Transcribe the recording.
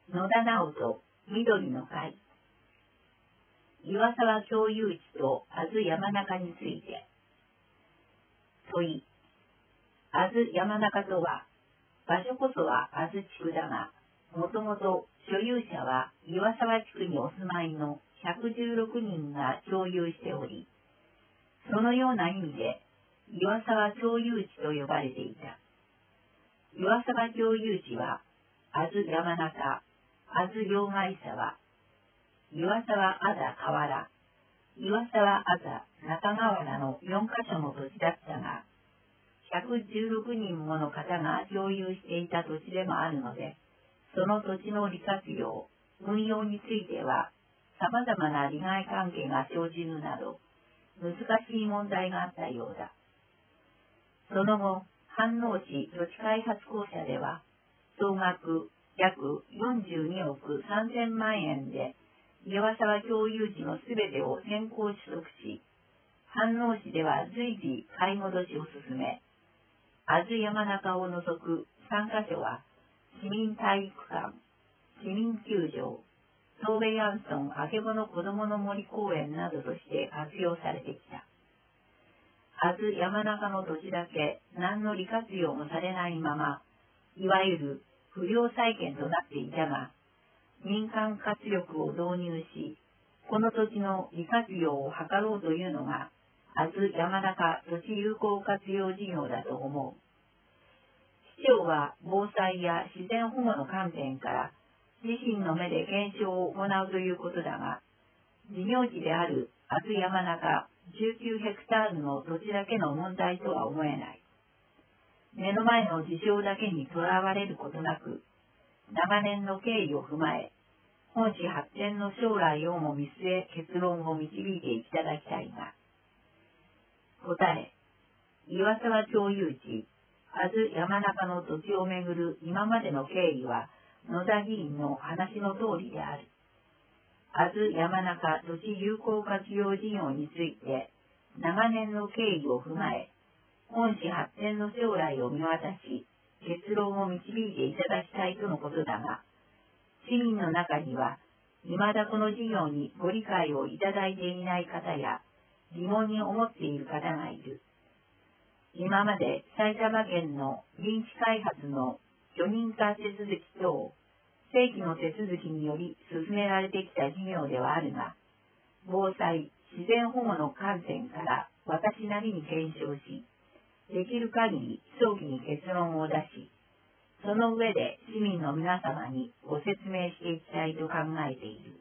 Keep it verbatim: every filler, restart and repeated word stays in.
野田直人、緑の会。岩沢共有地と阿津山中について。問い。阿津山中とは、場所こそは阿津地区だが、もともと所有者は岩沢地区にお住まいのひゃくじゅうろくにんが共有しており、そのような意味で岩沢共有地と呼ばれていた。岩沢共有地は、阿津山中、阿津両替沢、岩沢阿座河原、岩沢阿座中河原のよんかしょの土地だったが、ひゃくじゅうろくにんもの方が共有していた土地でもあるので、その土地の利活用、運用については、様々な利害関係が生じるなど、難しい問題があったようだ。その後、飯能市土地開発公社では、総額約よんじゅうにおくさんぜんまんえんで、岩沢共有地のすべてを先行取得し、飯能市では随時買い戻しを進め、阿津山中を除くさんかしょは、市民体育館、市民球場、東米アンソンあけぼの子どもの森公園などとして活用されてきた。阿津山中の土地だけ何の利活用もされないまま、いわゆる不良債権となっていたが、民間活力を導入し、この土地の利活用を図ろうというのが、阿津山中土地有効活用事業だと思う。市長は防災や自然保護の観点から、自身の目で検証を行うということだが、事業地である阿津山中じゅうきゅうヘクタールの土地だけの問題とは思えない。目の前の事象だけにとらわれることなく、長年の経緯を踏まえ、本市発展の将来をも見据え結論を導いていただきたいが。答え。岩沢共有地、阿津山中の土地をめぐる今までの経緯は、野田議員の話の通りである。阿津山中土地有効活用事業について、長年の経緯を踏まえ、本市発展の将来を見渡し、結論を導いていただきたいとのことだが、市民の中には、未だこの事業にご理解をいただいていない方や、疑問に思っている方がいる。今まで埼玉県の臨地開発の許認可手続き等、正規の手続きにより進められてきた事業ではあるが、防災、自然保護の観点から私なりに検証し、できる限り早期に結論を出し、その上で市民の皆様にご説明していきたいと考えている。